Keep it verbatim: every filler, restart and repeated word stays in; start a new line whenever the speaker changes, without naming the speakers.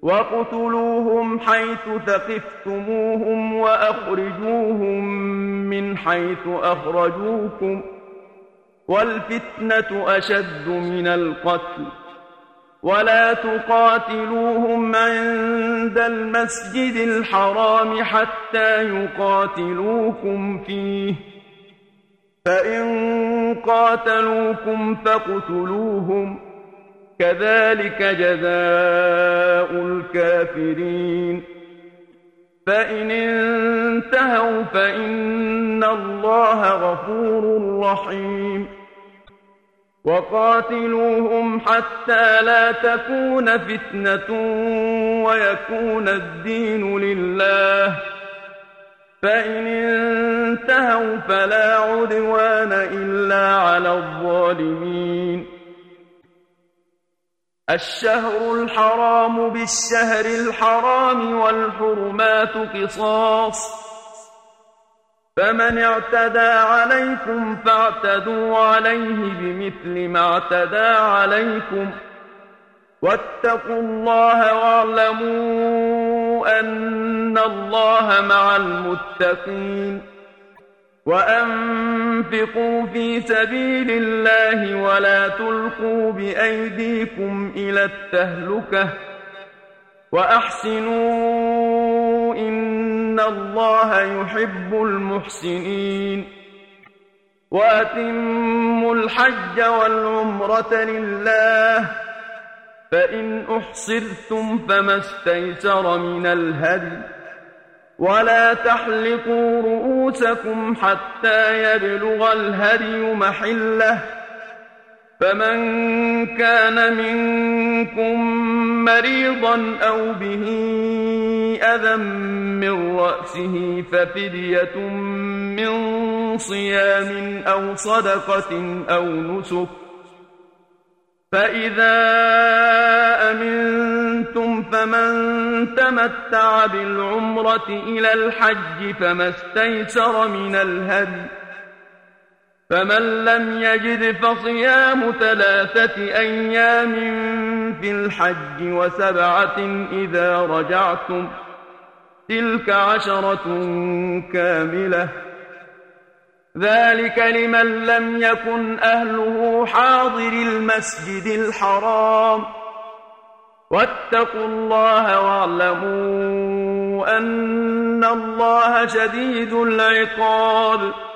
وَاقْتُلُوهُمْ حَيْثُ ثَقِفْتُمُوهُمْ وَأَخْرِجُوهُم مِّنْ حَيْثُ أَخْرَجُوكُمْ ۚ وَالْفِتْنَةُ أَشَدُّ مِنَ الْقَتْلِ ۚ وَلَا تُقَاتِلُوهُمْ عِندَ الْمَسْجِدِ الْحَرَامِ حَتَّىٰ يُقَاتِلُوكُمْ فِيهِ ۖ فَإِن قَاتَلُوكُمْ فَاقْتُلُوهُمْ ۗ كَذَٰلِكَ جَزَاءُ الْكَافِرِينَ. فَإِنِ انتَهَوْا فَإِنَّ اللَّهَ غَفُورٌ رَّحِيمٌ. وَقَاتِلُوهُمْ حَتَّىٰ لَا تَكُونَ فِتْنَةٌ وَيَكُونَ الدِّينُ لِلَّهِ ۖ فَإِنِ انتَهَوْا فَلَا عُدْوَانَ إِلَّا عَلَى الظَّالِمِينَ. الشهر الحرام بالشهر الحرام والحرمات قصاص، فمن اعتدى عليكم فاعتدوا عليه بمثل ما اعتدى عليكم، واتقوا الله واعلموا أن الله مع المتقين. وأنفقوا في سبيل الله ولا تلقوا بأيديكم إلى التهلكة، وأحسنوا إن الله يحب المحسنين. وأتموا الحج والعمرة لله، فإن أحصرتم فما استيسر من الهدي، ولا تحلقوا رؤوسكم حتى يبلغ الهدي محله، فمن كان منكم مريضا أو به أذى من رأسه ففدية من صيام أو صدقة أو نسك، فإذا أمنتم فمن تمتع بالعمرة إلى الحج فما استيسر من الهدي، فمن لم يجد فصيام ثلاثة أيام في الحج وسبعة إذا رجعتم، تلك عشرة كاملة، ذلك لمن لم يكن أهله حاضر المسجد الحرام. واتقوا الله واعلموا أن الله شديد العقاب.